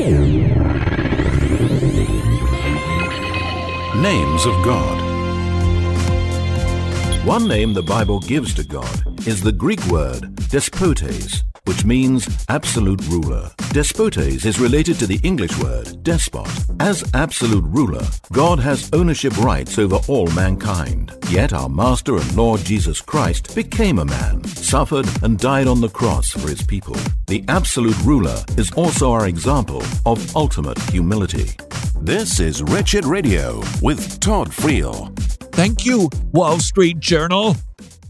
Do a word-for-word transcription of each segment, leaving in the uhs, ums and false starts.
Names of God. One name the Bible gives to God is the Greek word despotes, which means absolute ruler. Despotes is related to the English word despot. As absolute ruler, God has ownership rights over all mankind. Yet our Master and Lord Jesus Christ became a man, suffered and died on the cross for his people. The absolute ruler is also our example of ultimate humility. This is Wretched Radio with Todd Friel. Thank you, Wall Street Journal.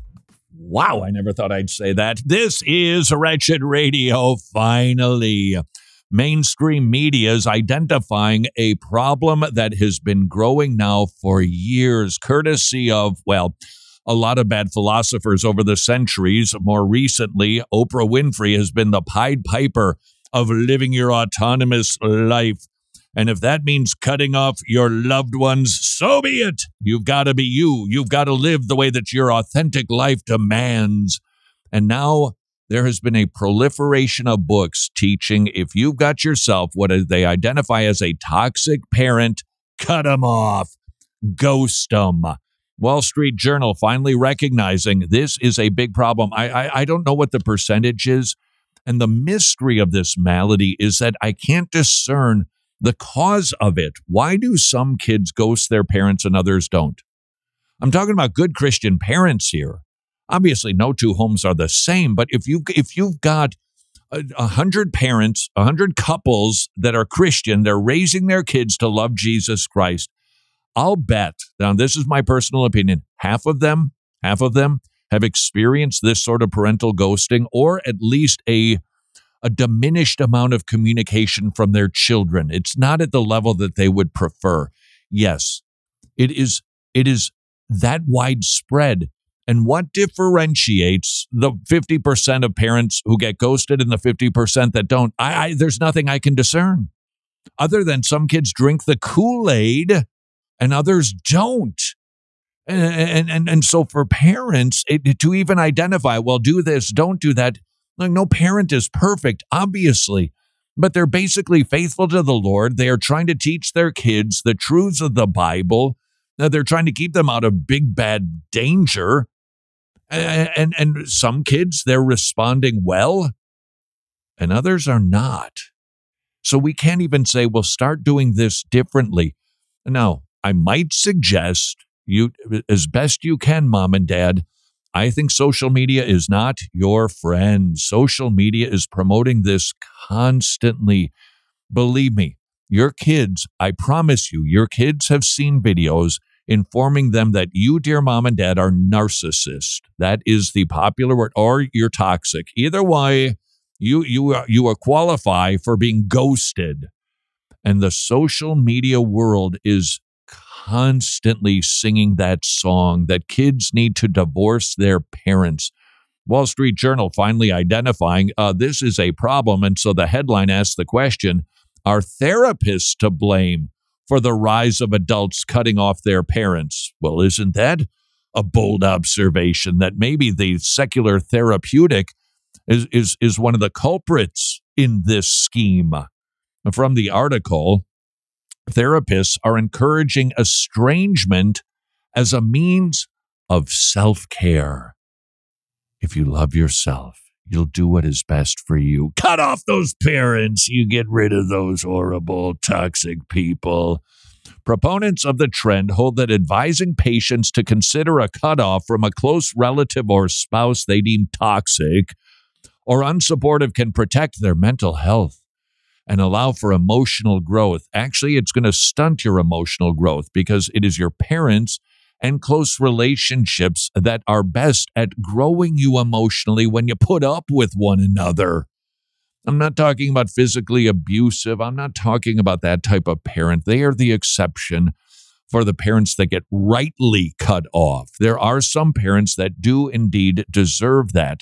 Wow, I never thought I'd say that. This is Wretched Radio, finally. Mainstream media is identifying a problem that has been growing now for years, courtesy of, well, a lot of bad philosophers over the centuries. More recently, Oprah Winfrey has been the Pied Piper of living your autonomous life. And if that means cutting off your loved ones, so be it. You've got to be you. You've got to live the way that your authentic life demands. And now there has been a proliferation of books teaching if you've got yourself what they identify as a toxic parent, cut them off, ghost them. Wall Street Journal finally recognizing this is a big problem. I, I, I don't know what the percentage is. And the mystery of this malady is that I can't discern the cause of it. Why do some kids ghost their parents and others don't? I'm talking about good Christian parents here. Obviously, no two homes are the same, but if you if you've got a, a hundred parents, a hundred couples that are Christian, they're raising their kids to love Jesus Christ. I'll bet, now this is my personal opinion, half of them, half of them have experienced this sort of parental ghosting, or at least a a diminished amount of communication from their children. It's not at the level that they would prefer. Yes, it is, it is that widespread. And what differentiates the fifty percent of parents who get ghosted and the fifty percent that don't? I, I there's nothing I can discern other than some kids drink the Kool-Aid and others don't. And, and, and so for parents it, to even identify, well, do this, don't do that. Like, no parent is perfect, obviously, but they're basically faithful to the Lord. They are trying to teach their kids the truths of the Bible. Now, they're trying to keep them out of big, bad danger. And, and, and some kids, they're responding well, and others are not. So we can't even say, well, start doing this differently. Now, I might suggest you, as best you can, mom and dad, I think social media is not your friend. Social media is promoting this constantly. Believe me, your kids, I promise you, your kids have seen videos informing them that you, dear mom and dad, are narcissists. That is the popular word, or you're toxic. Either way, you you are, you are qualify for being ghosted. And the social media world is constantly singing that song that kids need to divorce their parents. Wall Street Journal finally identifying uh, this is a problem. And so the headline asks the question, are therapists to blame for the rise of adults cutting off their parents? Well, isn't that a bold observation that maybe the secular therapeutic is, is, is one of the culprits in this scheme? From the article, therapists are encouraging estrangement as a means of self-care. If you love yourself, you'll do what is best for you. Cut off those parents. You get rid of those horrible, toxic people. Proponents of the trend hold that advising patients to consider a cutoff from a close relative or spouse they deem toxic or unsupportive can protect their mental health and allow for emotional growth. Actually, it's going to stunt your emotional growth because it is your parents and close relationships that are best at growing you emotionally when you put up with one another. I'm not talking about physically abusive. I'm not talking about that type of parent. They are the exception for the parents that get rightly cut off. There are some parents that do indeed deserve that.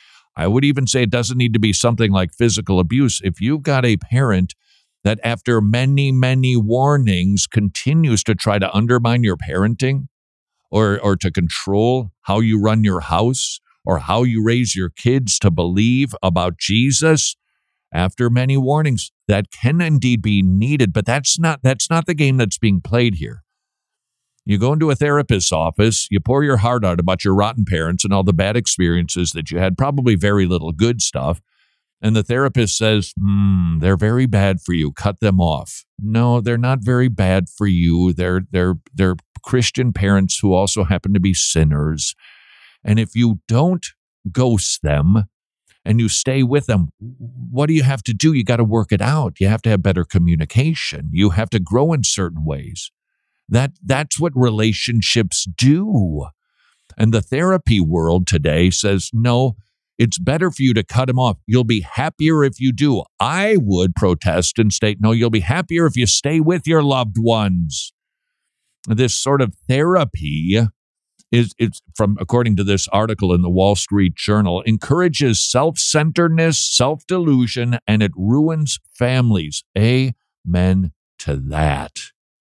I would even say it doesn't need to be something like physical abuse. If you've got a parent that after many, many warnings continues to try to undermine your parenting or, or to control how you run your house or how you raise your kids to believe about Jesus, after many warnings, that can indeed be needed, but that's not that's not the game that's being played here. You go into a therapist's office, you pour your heart out about your rotten parents and all the bad experiences that you had, probably very little good stuff, and the therapist says, hmm, they're very bad for you, cut them off. No, they're not very bad for you. They're they're they're Christian parents who also happen to be sinners. And if you don't ghost them and you stay with them, what do you have to do? You got to work it out. You have to have better communication. You have to grow in certain ways. That that's what relationships do. And the therapy world today says, no, it's better for you to cut them off. You'll be happier if you do. I would protest and state, no, you'll be happier if you stay with your loved ones. This sort of therapy is, it's from, according to this article in the Wall Street Journal, encourages self-centeredness, self-delusion, and it ruins families. Amen to that.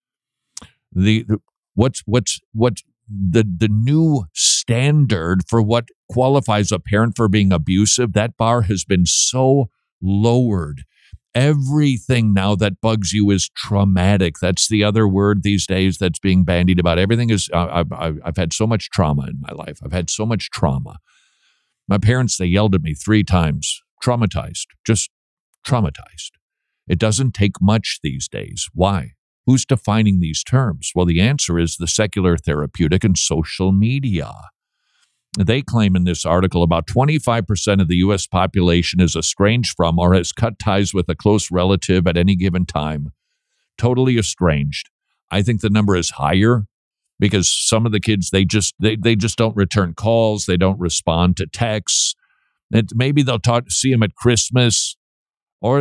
The, the what's what's what's the the new standard for what qualifies a parent for being abusive, that bar has been so lowered. Everything now that bugs you is traumatic. That's the other word these days that's being bandied about. Everything is, uh, I've, I've had so much trauma in my life. I've had so much trauma. My parents, they yelled at me three times. Traumatized, just traumatized. It doesn't take much these days. Why? Who's defining these terms? Well, the answer is the secular therapeutic and social media. They claim in this article about twenty-five percent of the U S population is estranged from or has cut ties with a close relative at any given time. Totally estranged. I think the number is higher because some of the kids, they just they, they just don't return calls. They don't respond to texts. And maybe they'll talk, see them at Christmas. Or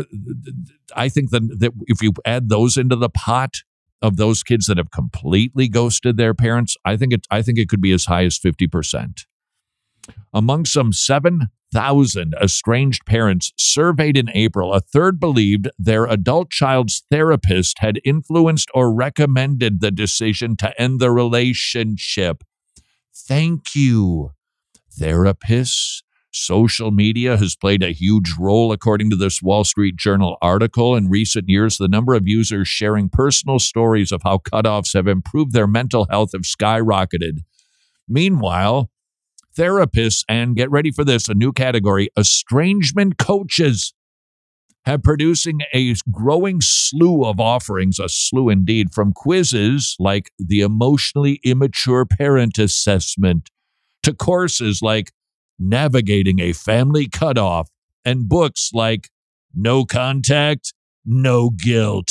I think that, that if you add those into the pot of those kids that have completely ghosted their parents, I think it, I think it could be as high as fifty percent. Among some seven thousand estranged parents surveyed in April, a third believed their adult child's therapist had influenced or recommended the decision to end the relationship. Thank you, therapists. Social media has played a huge role, according to this Wall Street Journal article. In recent years, the number of users sharing personal stories of how cutoffs have improved their mental health have skyrocketed. Meanwhile, therapists, and get ready for this, a new category, estrangement coaches, have producing a growing slew of offerings, a slew indeed, from quizzes like the Emotionally Immature Parent Assessment to courses like Navigating a Family Cutoff and books like No Contact, No Guilt.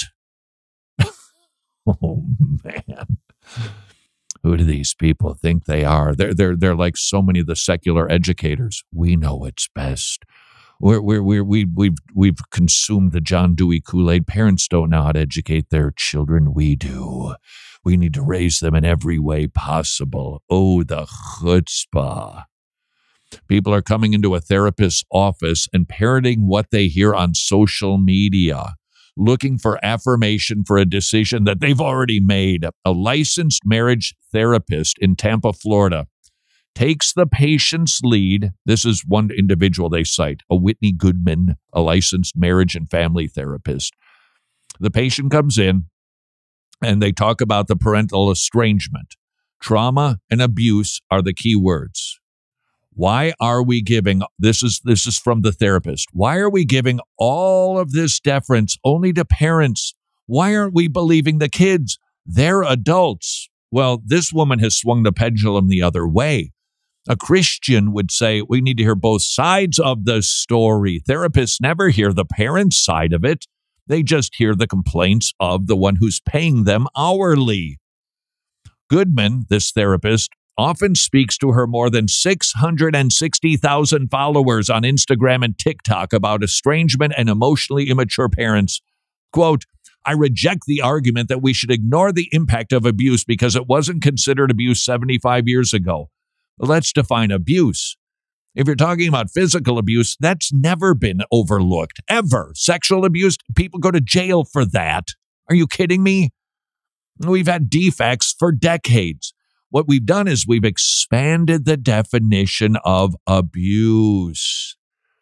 Oh, man. Who do these people think they are? They're they're they're like so many of the secular educators. We know what's best. We're we're we're we we've we've consumed the John Dewey Kool-Aid. Parents don't know how to educate their children. We do. We need to raise them in every way possible. Oh, the chutzpah. People are coming into a therapist's office and parroting what they hear on social media, looking for affirmation for a decision that they've already made. A licensed marriage therapist in Tampa, Florida, takes the patient's lead. This is one individual they cite, a Whitney Goodman, a licensed marriage and family therapist. The patient comes in and they talk about the parental estrangement. Trauma and abuse are the key words. Why are we giving, this is this is from the therapist, why are we giving all of this deference only to parents? Why aren't we believing the kids? They're adults. Well, this woman has swung the pendulum the other way. A Christian would say we need to hear both sides of the story. Therapists never hear the parents' side of it. They just hear the complaints of the one who's paying them hourly. Goodman, this therapist, often speaks to her more than six hundred sixty thousand followers on Instagram and TikTok about estrangement and emotionally immature parents. Quote, I reject the argument that we should ignore the impact of abuse because it wasn't considered abuse seventy-five years ago. Let's define abuse. If you're talking about physical abuse, that's never been overlooked, ever. Sexual abuse, people go to jail for that. Are you kidding me? We've had defects for decades. What we've done is we've expanded the definition of abuse.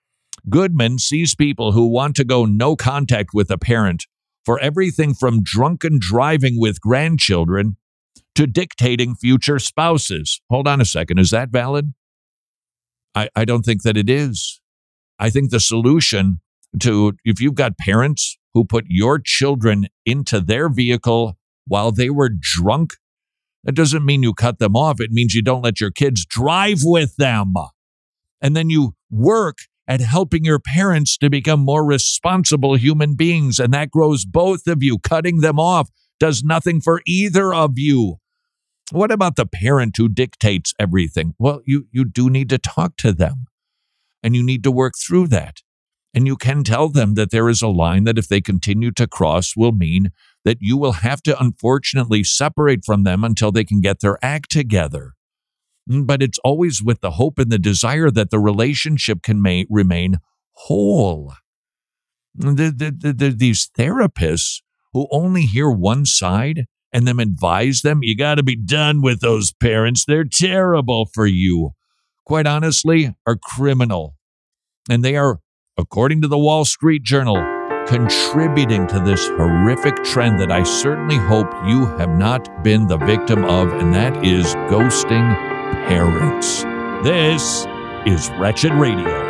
Goodman sees people who want to go no contact with a parent for everything from drunken driving with grandchildren to dictating future spouses. Hold on a second. Is that valid? I, I don't think that it is. I think the solution to, if you've got parents who put your children into their vehicle while they were drunk, that doesn't mean you cut them off. It means you don't let your kids drive with them. And then you work at helping your parents to become more responsible human beings. And that grows both of you. Cutting them off does nothing for either of you. What about the parent who dictates everything? Well, you, you do need to talk to them, and you need to work through that. And you can tell them that there is a line that if they continue to cross will mean that you will have to unfortunately separate from them until they can get their act together. But it's always with the hope and the desire that the relationship can may, remain whole. The, the, the, the, these therapists who only hear one side and then advise them, you got to be done with those parents. They're terrible for you. Quite honestly, are criminal. And they are, according to the Wall Street Journal, contributing to this horrific trend that I certainly hope you have not been the victim of, and that is ghosting parents. This is Wretched Radio.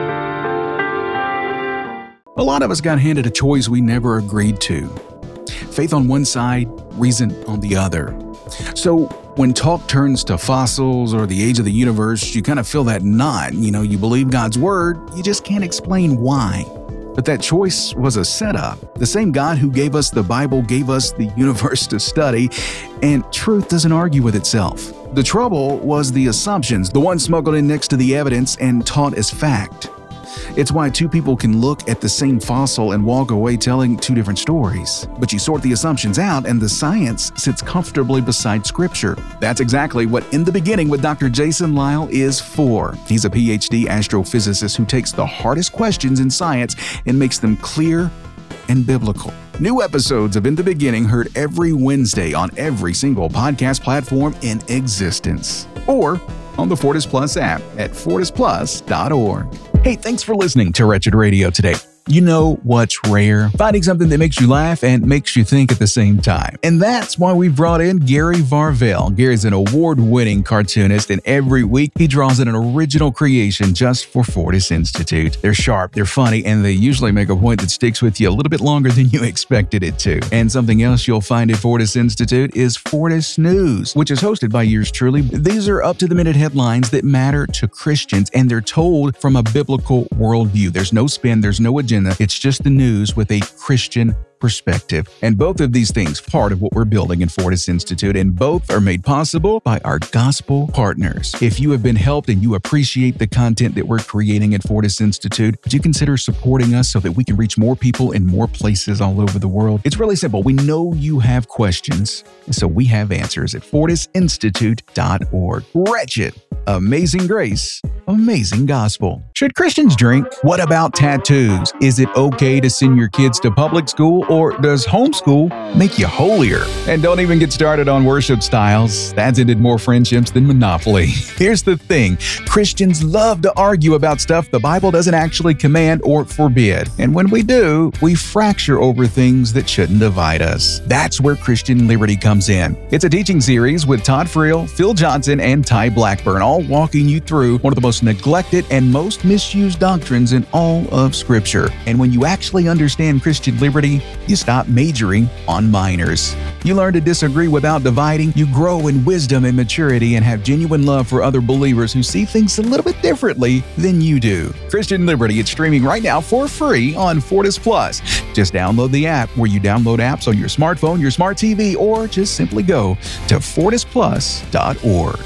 A lot of us got handed a choice we never agreed to. Faith on one side, reason on the other. So when talk turns to fossils or the age of the universe, you kind of feel that knot. You know, you believe God's word, you just can't explain why. But that choice was a setup. The same God who gave us the Bible gave us the universe to study, and truth doesn't argue with itself. The trouble was the assumptions, the ones smuggled in next to the evidence and taught as fact. It's why two people can look at the same fossil and walk away telling two different stories. But you sort the assumptions out and the science sits comfortably beside scripture. That's exactly what In the Beginning with Doctor Jason Lisle is for. He's a P H D astrophysicist who takes the hardest questions in science and makes them clear and biblical. New episodes of In the Beginning heard every Wednesday on every single podcast platform in existence. Or on the Fortis Plus app at fortis plus dot org. Hey, thanks for listening to Wretched Radio today. You know what's rare? Finding something that makes you laugh and makes you think at the same time. And that's why we brought in Gary Varvel. Gary's an award-winning cartoonist, and every week he draws in an original creation just for Fortis Institute. They're sharp, they're funny, and they usually make a point that sticks with you a little bit longer than you expected it to. And something else you'll find at Fortis Institute is Fortis News, which is hosted by yours truly. These are up-to-the-minute headlines that matter to Christians, and they're told from a biblical worldview. There's no spin, there's no agenda. It's just the news with a Christian perspective. And both of these things, part of what we're building in Fortis Institute, and both are made possible by our gospel partners. If you have been helped and you appreciate the content that we're creating at Fortis Institute, would you consider supporting us so that we can reach more people in more places all over the world? It's really simple. We know you have questions, and so we have answers at fortis institute dot org. Wretched, amazing grace, amazing gospel. Should Christians drink? What about tattoos? Is it okay to send your kids to public school, or does homeschool make you holier? And don't even get started on worship styles. That's ended more friendships than Monopoly. Here's the thing. Christians love to argue about stuff the Bible doesn't actually command or forbid. And when we do, we fracture over things that shouldn't divide us. That's where Christian Liberty comes in. It's a teaching series with Todd Friel, Phil Johnson, and Ty Blackburn, all walking you through one of the most neglected and most misused doctrines in all of Scripture. And when you actually understand Christian liberty, you stop majoring on minors. You learn to disagree without dividing. You grow in wisdom and maturity and have genuine love for other believers who see things a little bit differently than you do. Christian Liberty, it's streaming right now for free on Fortis Plus. Just download the app where you download apps on your smartphone, your smart T V, or just simply go to fortis plus dot org.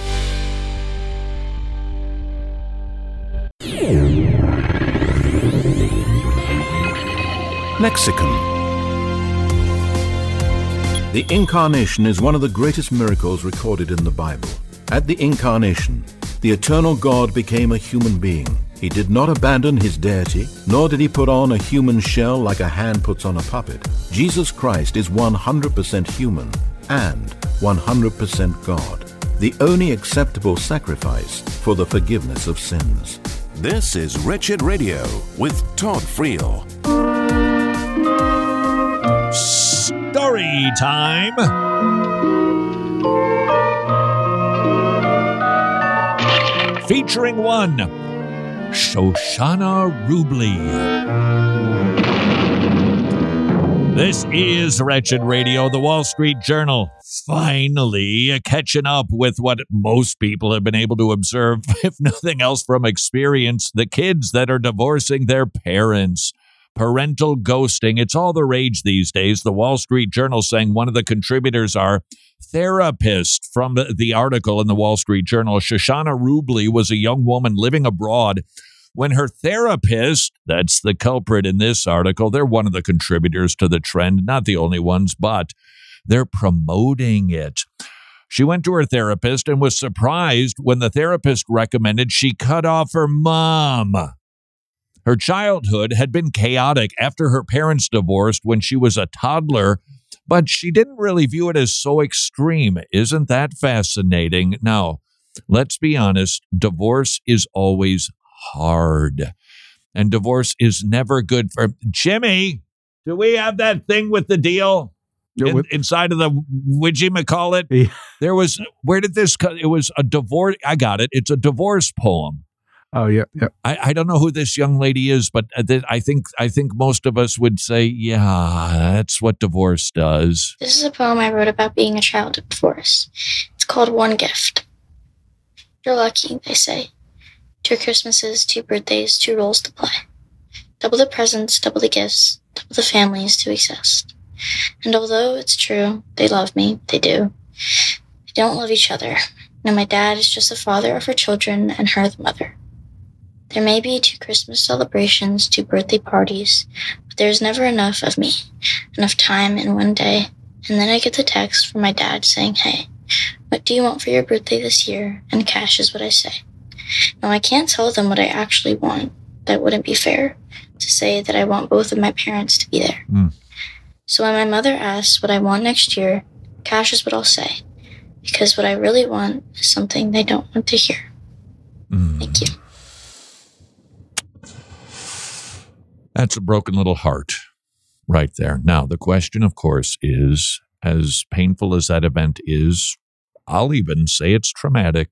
Lexicon. The Incarnation is one of the greatest miracles recorded in the Bible. At the Incarnation, the eternal God became a human being. He did not abandon his deity, nor did he put on a human shell like a hand puts on a puppet. Jesus Christ is one hundred percent human and one hundred percent God, the only acceptable sacrifice for the forgiveness of sins. This is Wretched Radio with Todd Friel. Story time. Featuring one, Shoshana Ruble. This is Wretched Radio, the Wall Street Journal, finally catching up with what most people have been able to observe, if nothing else from experience, the kids that are divorcing their parents. Parental ghosting, it's all the rage these days. The Wall Street Journal saying one of the contributors are therapists. From the, the article in the Wall Street Journal, Shoshana Ruble was a young woman living abroad when her therapist, that's the culprit in this article, they're one of the contributors to the trend, not the only ones, but they're promoting it. She went to her therapist and was surprised when the therapist recommended she cut off her mom. Her childhood had been chaotic after her parents divorced when she was a toddler, but she didn't really view it as so extreme. Isn't that fascinating? Now, let's be honest, divorce is always hard, and divorce is never good for Jimmy. Do we have that thing with the deal in, inside of the whatchamacallit? Yeah. There was, where did this come? It was a divorce. I got it. It's a divorce poem. Oh yeah, yeah. I, I don't know who this young lady is, but I think I think most of us would say, yeah, that's what divorce does. This is a poem I wrote about being a child of divorce. It's called One Gift. You're lucky, they say. Two Christmases, two birthdays, two roles to play. Double the presents, double the gifts, double the families to exist. And although it's true, they love me, they do. They don't love each other. Now my dad is just the father of her children and her the mother. There may be two Christmas celebrations, two birthday parties, but there's never enough of me, enough time in one day. And then I get the text from my dad saying, hey, what do you want for your birthday this year? And cash is what I say. Now, I can't tell them what I actually want. That wouldn't be fair to say that I want both of my parents to be there. Mm. So when my mother asks what I want next year, cash is what I'll say. Because what I really want is something they don't want to hear. Mm. Thank you. That's a broken little heart right there. Now, the question, of course, is, as painful as that event is, I'll even say it's traumatic.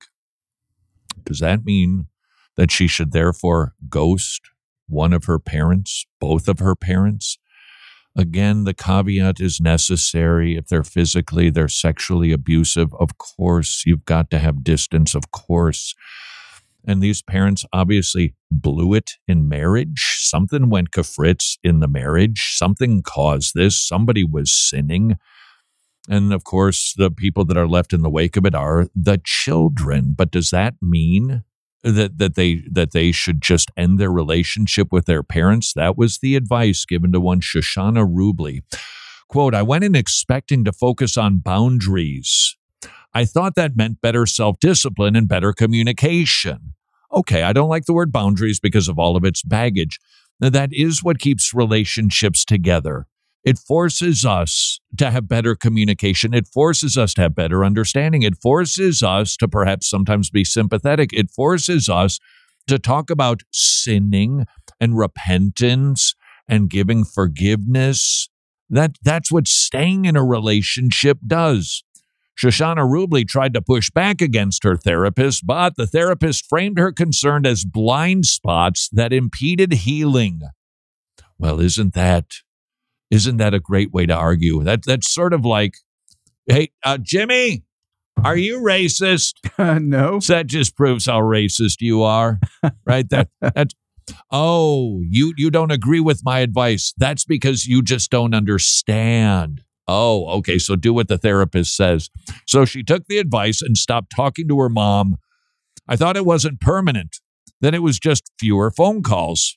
Does that mean that she should therefore ghost one of her parents, both of her parents? Again, the caveat is necessary. If they're physically, they're sexually abusive, of course, you've got to have distance, of course. And these parents obviously blew it in marriage. Something went kafritz in the marriage. Something caused this. Somebody was sinning. And, of course, the people that are left in the wake of it are the children. But does that mean that, that they that they should just end their relationship with their parents? That was the advice given to one Shoshana Ruble. Quote, I went in expecting to focus on boundaries. I thought that meant better self-discipline and better communication. Okay, I don't like the word boundaries because of all of its baggage. Now, that is what keeps relationships together. It forces us to have better communication. It forces us to have better understanding. It forces us to perhaps sometimes be sympathetic. It forces us to talk about sinning and repentance and giving forgiveness. That, that's what staying in a relationship does. Shoshana Ruble tried to push back against her therapist, but the therapist framed her concern as blind spots that impeded healing. Well, isn't that... Isn't that a great way to argue? That That's sort of like, hey, uh, Jimmy, are you racist? Uh, no. So that just proves how racist you are, right? That that's, oh, you, you don't agree with my advice. That's because you just don't understand. Oh, okay, so do what the therapist says. So she took the advice and stopped talking to her mom. I thought it wasn't permanent, that it was just fewer phone calls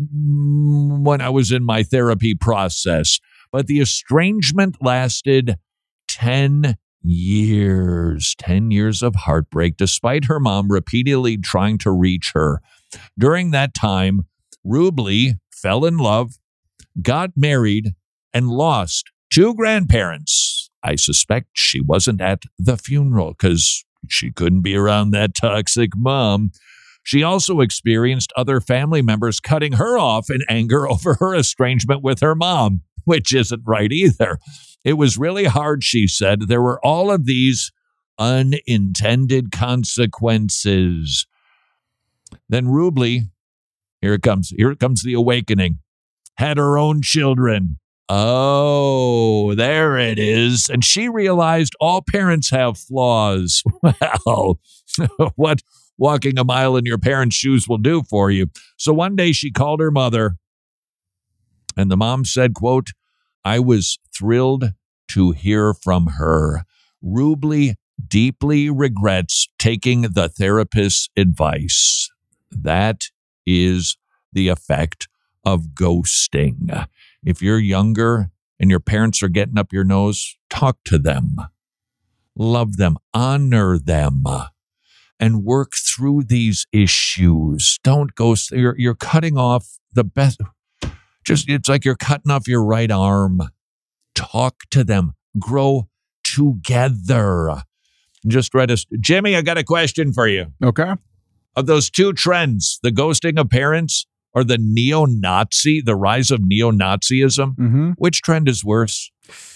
when I was in my therapy process. But the estrangement lasted ten years, ten years of heartbreak, despite her mom repeatedly trying to reach her. During that time, Ruble fell in love, got married, and lost two grandparents. I suspect she wasn't at the funeral because she couldn't be around that toxic mom. She also experienced other family members cutting her off in anger over her estrangement with her mom, which isn't right either. It was really hard, she said. There were all of these unintended consequences. Then Rubley, here it comes, here it comes the awakening, had her own children. Oh, there it is. And she realized all parents have flaws. Well, what walking a mile in your parents' shoes will do for you. So one day she called her mother, and the mom said, quote, I was thrilled to hear from her. Rubley deeply regrets taking the therapist's advice. That is the effect of ghosting. If you're younger and your parents are getting up your nose, talk to them. Love them. Honor them. And work through these issues. Don't ghost. You're, you're cutting off the best. Just, it's like you're cutting off your right arm. Talk to them. Grow together. Just read us. Jimmy, I got a question for you. Okay. Of those two trends, the ghosting of parents or the neo-Nazi, the rise of neo-Nazism, Mm-hmm. which trend is worse?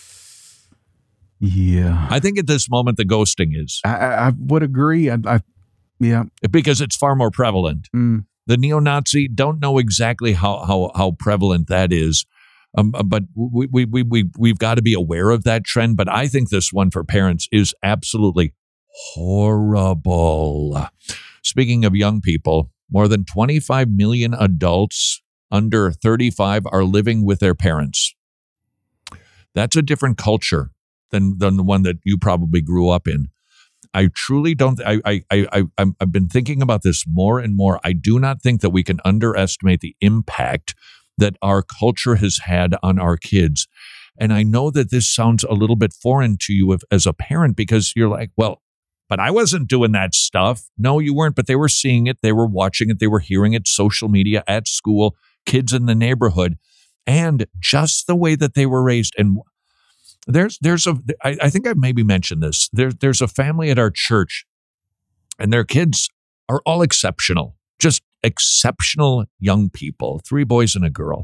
Yeah. I think at this moment, the ghosting is. I, I, I would agree. I, I yeah. Because it's far more prevalent. Mm. The neo-Nazi, don't know exactly how how, how prevalent that is. Um, but we, we, we, we, we've got to be aware of that trend. But I think this one for parents is absolutely horrible. Speaking of young people, more than twenty-five million adults under thirty-five are living with their parents. That's a different culture than, than the one that you probably grew up in. I truly don't. I, I, I, I, I've been thinking about this more and more. I do not think that we can underestimate the impact that our culture has had on our kids. And I know that this sounds a little bit foreign to you if, as a parent, because you're like, well, but I wasn't doing that stuff. No, you weren't, but they were seeing it. They were watching it. They were hearing it, social media, at school, kids in the neighborhood, and just the way that they were raised. And there's, there's a, I, I think I maybe mentioned this. There, there's a family at our church, and their kids are all exceptional, just exceptional young people, three boys and a girl.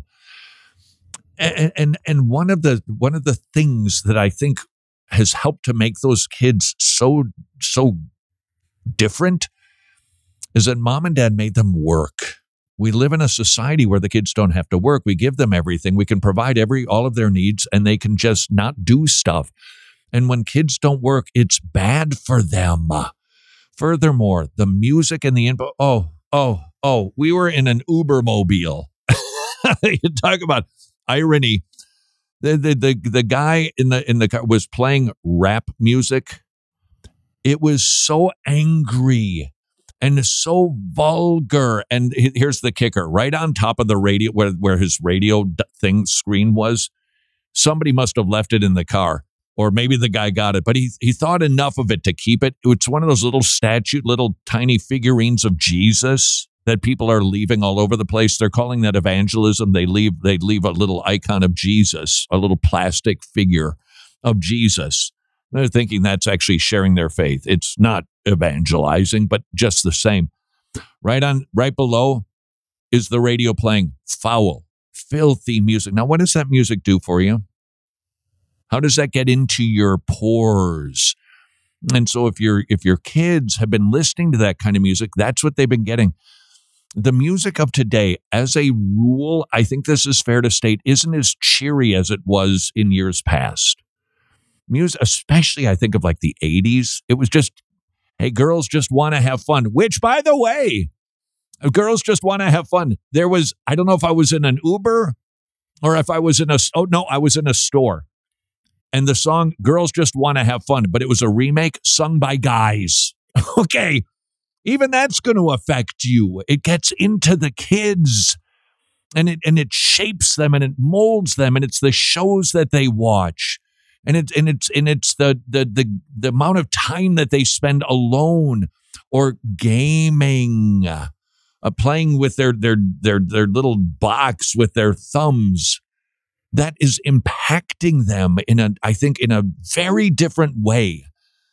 And, and, and one of the, one of the things that I think has helped to make those kids so, so different is that mom and dad made them work. We live in a society where the kids don't have to work. We give them everything. We can provide every, all of their needs, and they can just not do stuff. And when kids don't work, it's bad for them. Furthermore, the music and the info. Oh, oh, oh, we were in an Ubermobile. You talk about irony. The, the the the guy in the in the car was playing rap music. It was so angry and so vulgar. And here's the kicker: right on top of the radio, where where his radio thing screen was, somebody must have left it in the car, or maybe the guy got it. But he he thought enough of it to keep it. It's one of those little statue, little tiny figurines of Jesus that people are leaving all over the place. They're calling that evangelism. They leave, they leave a little icon of Jesus, a little plastic figure of Jesus. They're thinking that's actually sharing their faith. It's not evangelizing, but just the same. Right on, right below is the radio playing foul, filthy music. Now, what does that music do for you? How does that get into your pores? And so if your if your kids have been listening to that kind of music, that's what they've been getting. The music of today, as a rule, I think this is fair to state, isn't as cheery as it was in years past. Music, especially I think of like the eighties, it was just, hey, girls just want to have fun, which, by the way, girls just want to have fun. There was, I don't know if I was in an Uber or if I was in a, oh no, I was in a store. And the song, Girls Just Want to Have Fun, but it was a remake sung by guys. Okay. Even that's going to affect you. It gets into the kids, and it and it shapes them, and it molds them, and it's the shows that they watch, and it's and it's and it's the the the the amount of time that they spend alone or gaming, uh, playing with their their their their little box with their thumbs. That is impacting them in a, I think, in a very different way.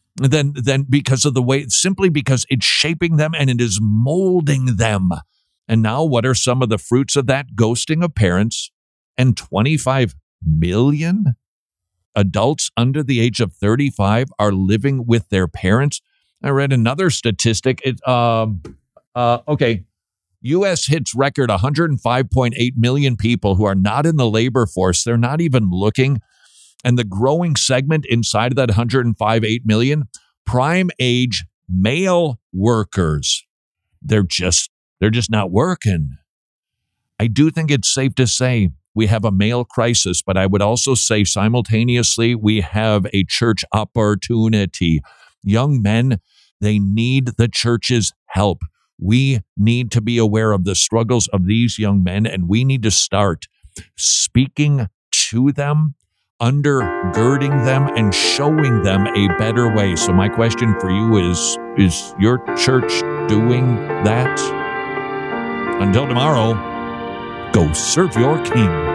than, than because of the way, simply because it's shaping them and it is molding them. And now what are some of the fruits of that? Ghosting of parents, and twenty-five million adults under the age of thirty-five are living with their parents. I read another statistic. It, um, uh, okay, U S hits record one hundred five point eight million people who are not in the labor force. They're not even looking. And the growing segment inside of that one hundred five point eight million, prime age male workers. They're just, they're just not working. I do think it's safe to say we have a male crisis, but I would also say simultaneously we have a church opportunity. Young men, they need the church's help. We need to be aware of the struggles of these young men, and we need to start speaking to them, undergirding them, and showing them a better way. So my question for you is, is your church doing that? Until tomorrow, go serve your king.